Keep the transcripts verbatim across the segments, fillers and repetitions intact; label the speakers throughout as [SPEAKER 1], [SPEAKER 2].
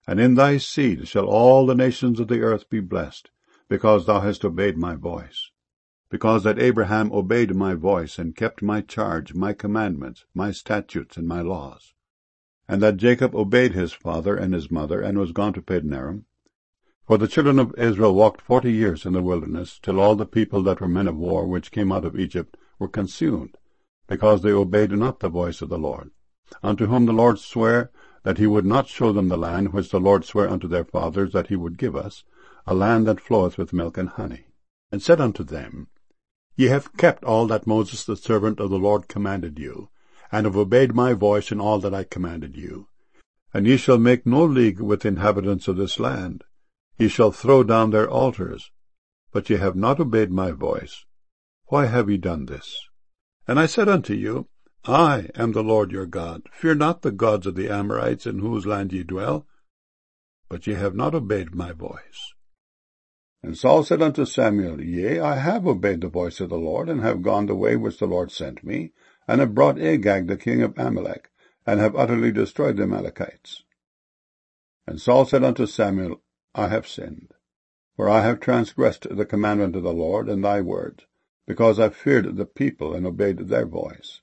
[SPEAKER 1] And in thy seed shall all the nations of the earth be blessed, because thou hast obeyed my voice. Because that Abraham obeyed my voice, and kept my charge, my commandments, my statutes, and my laws. And that Jacob obeyed his father and his mother, and was gone to Padanaram. For the children of Israel walked forty years in the wilderness, till all the people that were men of war, which came out of Egypt, were consumed, because they obeyed not the voice of the Lord, unto whom the Lord sware that he would not show them the land which the Lord sware unto their fathers that he would give us, a land that floweth with milk and honey. And said unto them, Ye have kept all that Moses the servant of the Lord commanded you, and have obeyed my voice in all that I commanded you. And ye shall make no league with the inhabitants of this land. Ye shall throw down their altars. But ye have not obeyed my voice. Why have ye done this? And I said unto you, I am the Lord your God. Fear not the gods of the Amorites, in whose land ye dwell. But ye have not obeyed my voice. And Saul said unto Samuel, Yea, I have obeyed the voice of the Lord, and have gone the way which the Lord sent me, and have brought Agag the king of Amalek, and have utterly destroyed the Amalekites. And Saul said unto Samuel, I have sinned, for I have transgressed the commandment of the Lord and thy words, because I feared the people and obeyed their voice.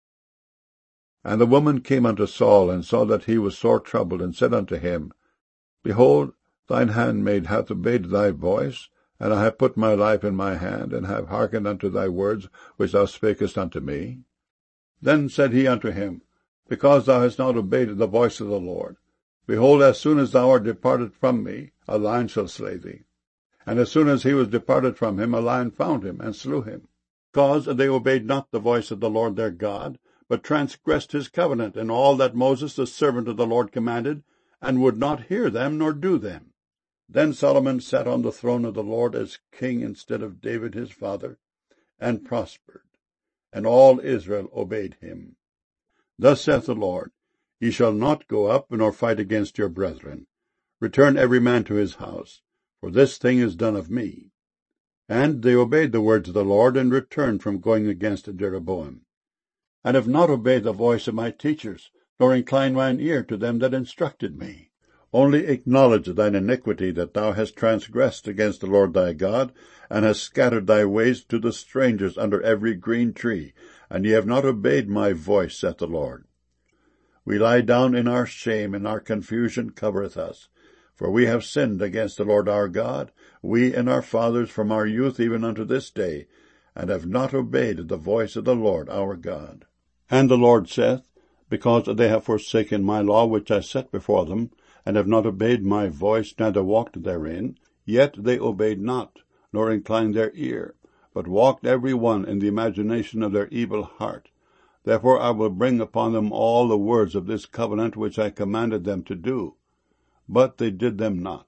[SPEAKER 1] And the woman came unto Saul, and saw that he was sore troubled, and said unto him, Behold, thine handmaid hath obeyed thy voice, and I have put my life in my hand, and have hearkened unto thy words which thou spakest unto me. Then said he unto him, Because thou hast not obeyed the voice of the Lord, behold, as soon as thou art departed from me, a lion shall slay thee. And as soon as he was departed from him, a lion found him, and slew him, because they obeyed not the voice of the Lord their God, but transgressed his covenant, and all that Moses the servant of the Lord commanded, and would not hear them nor do them. Then Solomon sat on the throne of the Lord as king instead of David his father, and prospered, and all Israel obeyed him. Thus saith the Lord, Ye shall not go up nor fight against your brethren. Return every man to his house, for this thing is done of me. And they obeyed the words of the Lord, and returned from going against Jeroboam, and have not obeyed the voice of my teachers, nor inclined mine ear to them that instructed me. Only acknowledge thine iniquity, that thou hast transgressed against the Lord thy God, and hast scattered thy ways to the strangers under every green tree, and ye have not obeyed my voice, saith the Lord. We lie down in our shame, and our confusion covereth us. For we have sinned against the Lord our God, we and our fathers from our youth even unto this day, and have not obeyed the voice of the Lord our God. And the Lord saith, Because they have forsaken my law which I set before them, and have not obeyed my voice, neither walked therein, yet they obeyed not, nor inclined their ear, but walked every one in the imagination of their evil heart. Therefore I will bring upon them all the words of this covenant which I commanded them to do. But they did them not.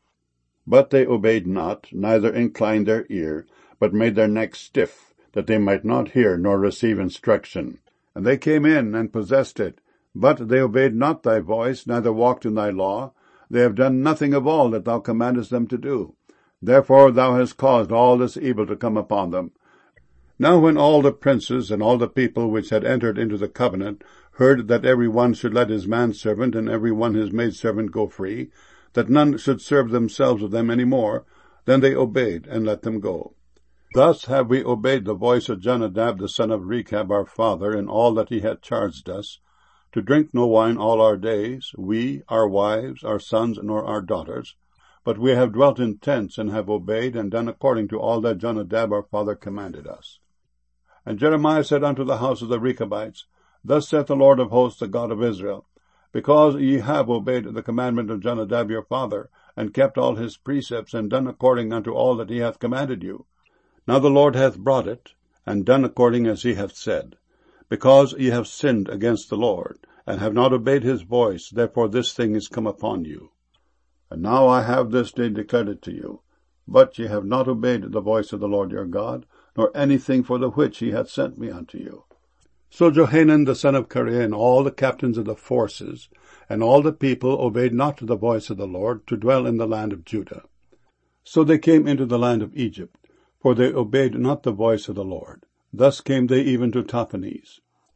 [SPEAKER 1] But they obeyed not, neither inclined their ear, but made their necks stiff, that they might not hear nor receive instruction. And they came in and possessed it. But they obeyed not thy voice, neither walked in thy law. They have done nothing of all that thou commandest them to do. Therefore thou hast caused all this evil to come upon them. Now when all the princes and all the people which had entered into the covenant heard that every one should let his manservant and every one his maidservant go free, that none should serve themselves with them any more, then they obeyed and let them go. Thus have we obeyed the voice of Jonadab the son of Rechab our father in all that he had charged us, to drink no wine all our days, we, our wives, our sons, nor our daughters. But we have dwelt in tents, and have obeyed and done according to all that Jonadab our father commanded us. And Jeremiah said unto the house of the Rechabites, Thus saith the Lord of hosts, the God of Israel, Because ye have obeyed the commandment of Jonadab your father, and kept all his precepts, and done according unto all that he hath commanded you. Now the Lord hath brought it, and done according as he hath said. Because ye have sinned against the Lord, and have not obeyed his voice, therefore this thing is come upon you. And now I have this day declared it to you. But ye have not obeyed the voice of the Lord your God, nor anything for the which he hath sent me unto you. So Johanan the son of Kareah, and all the captains of the forces, and all the people obeyed not the voice of the Lord, to dwell in the land of Judah. So they came into the land of Egypt, for they obeyed not the voice of the Lord. Thus came they even to Tahpanhes.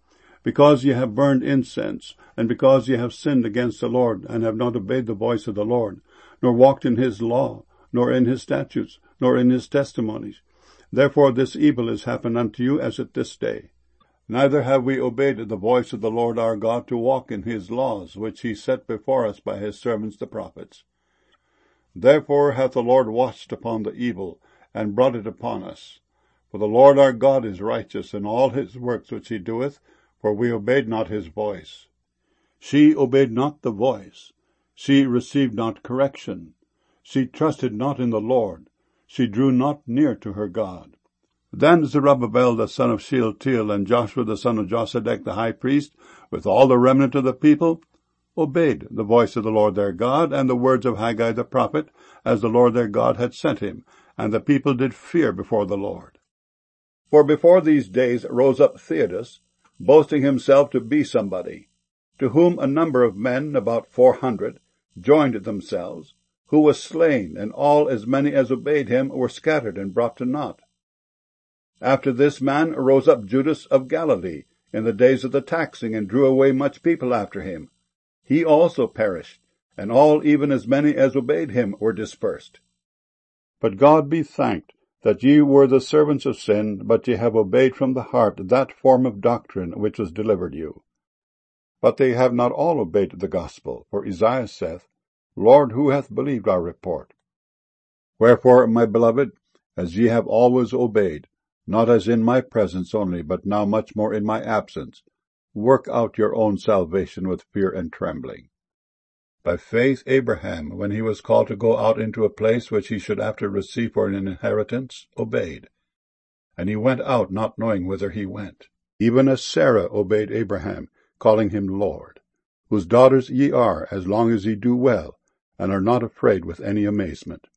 [SPEAKER 1] Because ye have burned incense, and because ye have sinned against the Lord, and have not obeyed the voice of the Lord, nor walked in his law, nor in his statutes, nor in his testimonies. Therefore this evil is happened unto you as at this day. Neither have we obeyed the voice of the Lord our God to walk in his laws, which he set before us by his servants the prophets. Therefore hath the Lord watched upon the evil, and brought it upon us. For the Lord our God is righteous in all his works which he doeth, for we obeyed not his voice. She obeyed not the voice. She received not correction. She trusted not in the Lord. She drew not near to her God. Then Zerubbabel the son of Shealtiel and Joshua the son of Josedech the high priest, with all the remnant of the people, obeyed the voice of the Lord their God, and the words of Haggai the prophet, as the Lord their God had sent him, and the people did fear before the Lord. For before these days rose up Theudas, boasting himself to be somebody, to whom a number of men, about four hundred, joined themselves, who was slain, and all as many as obeyed him were scattered and brought to naught. After this man rose up Judas of Galilee in the days of the taxing, and drew away much people after him. He also perished, and all, even as many as obeyed him, were dispersed. But God be thanked, that ye were the servants of sin, but ye have obeyed from the heart that form of doctrine which was delivered you. But they have not all obeyed the gospel, for Isaiah saith, Lord, who hath believed our report? Wherefore, my beloved, as ye have always obeyed, not as in my presence only, but now much more in my absence, work out your own salvation with fear and trembling. By faith Abraham, when he was called to go out into a place which he should after receive for an inheritance, obeyed. And he went out not knowing whither he went. Even as Sarah obeyed Abraham, calling him Lord, whose daughters ye are, as long as ye do well, and are not afraid with any amazement.